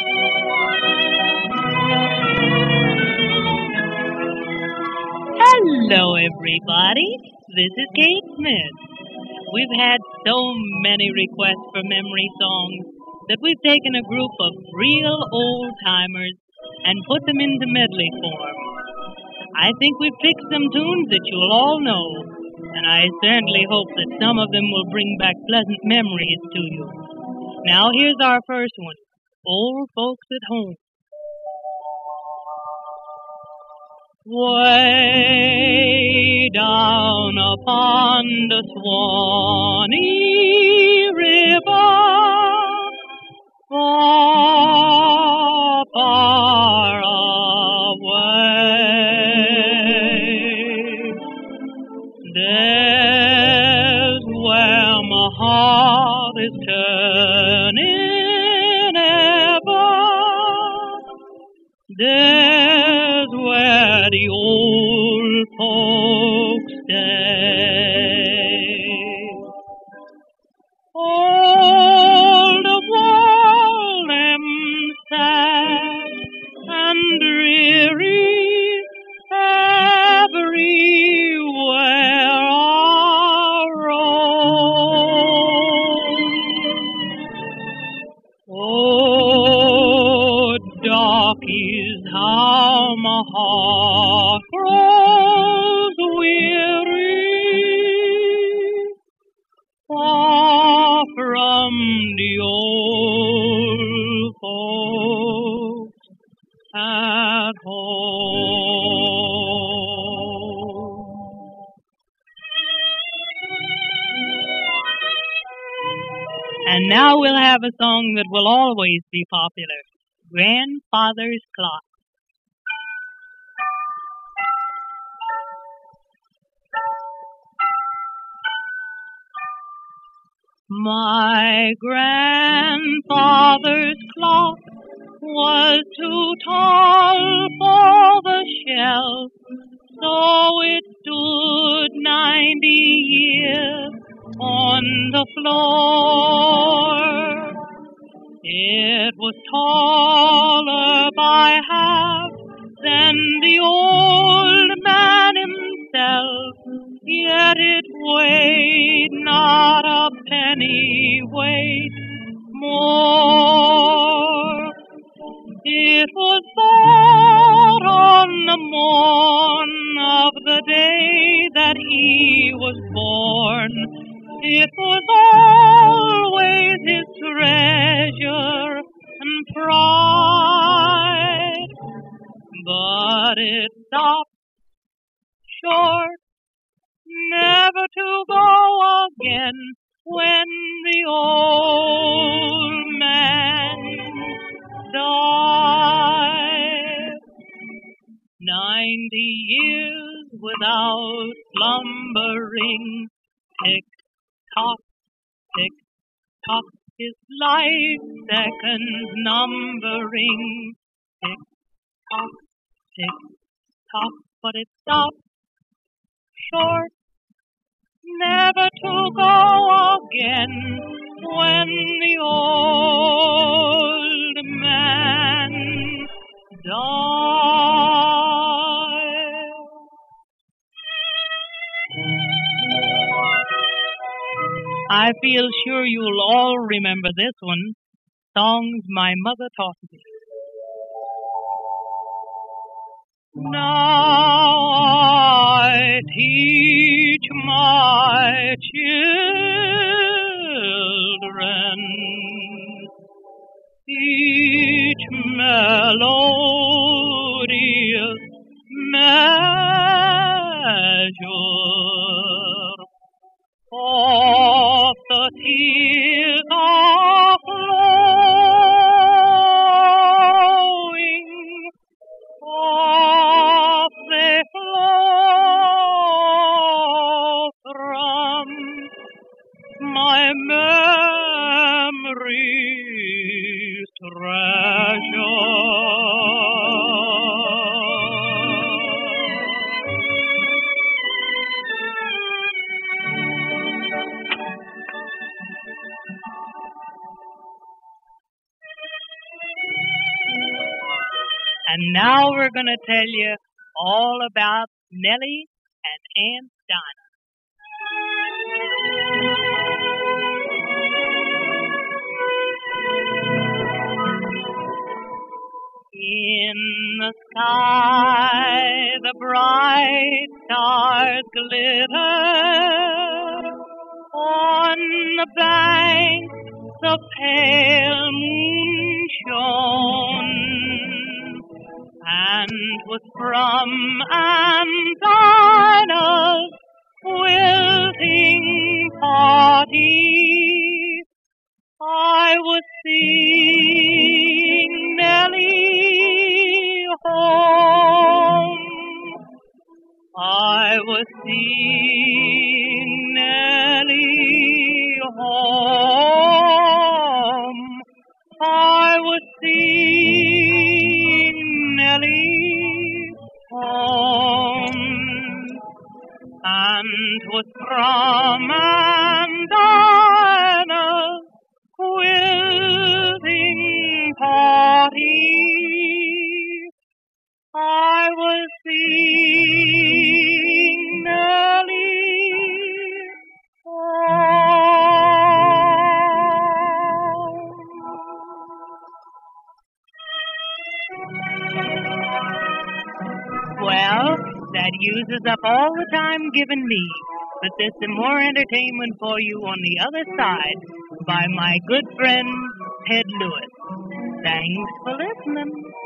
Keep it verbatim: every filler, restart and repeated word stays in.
Hello, everybody. This is Kate Smith. We've had so many requests for memory songs that we've taken a group of real old timers and put them into medley form. I think we've picked some tunes that you'll all know, and I certainly hope that some of them will bring back pleasant memories to you. Now, here's our first one, Old Folks at Home. Way down upon the Swanee River, far, far away, there's where my heart is turning ever. There's where the old folks stay. All the world am sad and dreary, everywhere I roam. Oh, darkies, how my heart grows weary, far from the old folks at home. And now we'll have a song that will always be popular, Grandfather's Clock. My grandfather's clock was too tall for the shelf, so it stood ninety years on the floor. It was taller by half than the old man himself, yet it weighed not a penny weight more. It was bought on the morn of the day that he was born. It was always his treasure and pride, but it stopped short, never to go again when the old man died. Ninety years without slumbering, tick tock, tick tock, his life seconds numbering. Tick tock, tick tock, but it stopped short, never to go again when the old man died. I feel sure you'll all remember this one, Songs My Mother Taught Me. Now I teach my children each melodious measure of the tears are flowing, off they flow from my memory's treasure. And now we're going to tell you all about Nellie and Aunt Dinah. In the sky the bright stars glitter, on the bank the pale moon shone, and was from Aunt Dinah's quilting party I was seeing Nellie home. I was seeing Nellie home. I was seeing Nellie home. And was from Aunt Dinah's quilting party I was seeing Nellie home. Well, that uses up all the time given me, but there's some more entertainment for you on the other side by my good friend Ted Lewis. Thanks for listening.